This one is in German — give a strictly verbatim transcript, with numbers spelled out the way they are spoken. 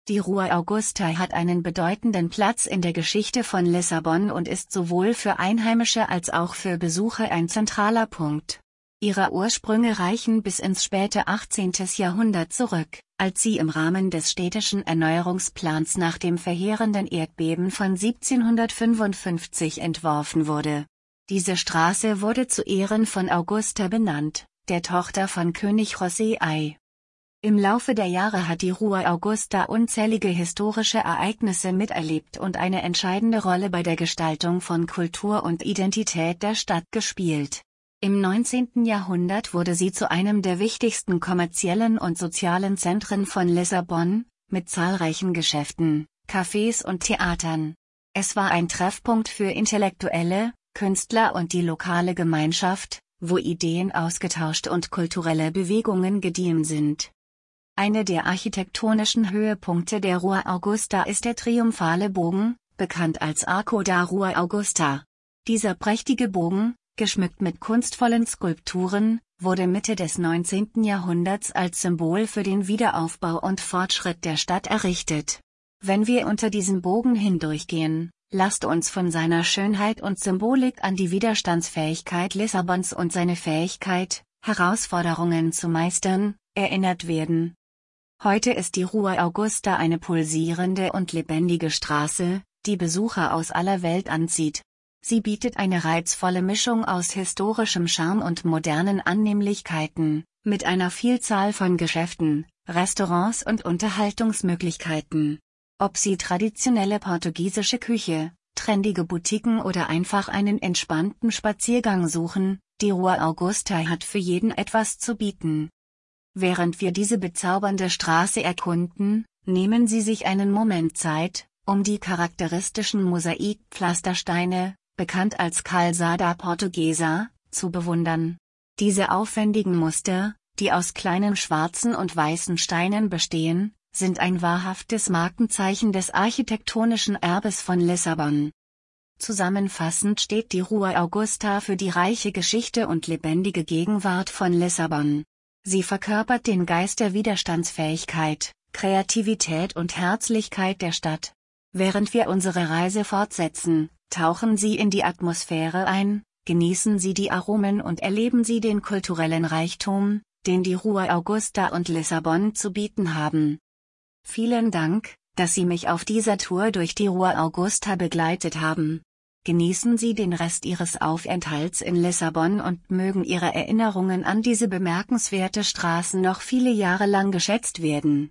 Die Rua Augusta hat einen bedeutenden Platz in der Geschichte von Lissabon und ist sowohl für Einheimische als auch für Besucher ein zentraler Punkt. Ihre Ursprünge reichen bis ins späte achtzehnte Jahrhundert zurück, als sie im Rahmen des städtischen Erneuerungsplans nach dem verheerenden Erdbeben von siebzehnhundertfünfundfünfzig entworfen wurde. Diese Straße wurde zu Ehren von Augusta benannt, der Tochter von König José I. Im Laufe der Jahre hat die Rua Augusta unzählige historische Ereignisse miterlebt und eine entscheidende Rolle bei der Gestaltung von Kultur und Identität der Stadt gespielt. Im neunzehnten Jahrhundert wurde sie zu einem der wichtigsten kommerziellen und sozialen Zentren von Lissabon, mit zahlreichen Geschäften, Cafés und Theatern. Es war ein Treffpunkt für Intellektuelle, Künstler und die lokale Gemeinschaft, wo Ideen ausgetauscht und kulturelle Bewegungen gediehen sind. Eine der architektonischen Höhepunkte der Rua Augusta ist der triumphale Bogen, bekannt als Arco da Rua Augusta. Dieser prächtige Bogen, geschmückt mit kunstvollen Skulpturen, wurde Mitte des neunzehnten Jahrhunderts als Symbol für den Wiederaufbau und Fortschritt der Stadt errichtet. Wenn wir unter diesem Bogen hindurchgehen, lasst uns von seiner Schönheit und Symbolik an die Widerstandsfähigkeit Lissabons und seine Fähigkeit, Herausforderungen zu meistern, erinnert werden. Heute ist die Rua Augusta eine pulsierende und lebendige Straße, die Besucher aus aller Welt anzieht. Sie bietet eine reizvolle Mischung aus historischem Charme und modernen Annehmlichkeiten, mit einer Vielzahl von Geschäften, Restaurants und Unterhaltungsmöglichkeiten. Ob Sie traditionelle portugiesische Küche, trendige Boutiquen oder einfach einen entspannten Spaziergang suchen, die Rua Augusta hat für jeden etwas zu bieten. Während wir diese bezaubernde Straße erkunden, nehmen Sie sich einen Moment Zeit, um die charakteristischen Mosaikpflastersteine, bekannt als Calçada Portuguesa, zu bewundern. Diese aufwendigen Muster, die aus kleinen schwarzen und weißen Steinen bestehen, sind ein wahrhaftes Markenzeichen des architektonischen Erbes von Lissabon. Zusammenfassend steht die Rua Augusta für die reiche Geschichte und lebendige Gegenwart von Lissabon. Sie verkörpert den Geist der Widerstandsfähigkeit, Kreativität und Herzlichkeit der Stadt. Während wir unsere Reise fortsetzen, tauchen Sie in die Atmosphäre ein, genießen Sie die Aromen und erleben Sie den kulturellen Reichtum, den die Rua Augusta und Lissabon zu bieten haben. Vielen Dank, dass Sie mich auf dieser Tour durch die Rua Augusta begleitet haben. Genießen Sie den Rest Ihres Aufenthalts in Lissabon und mögen Ihre Erinnerungen an diese bemerkenswerte Straße noch viele Jahre lang geschätzt werden.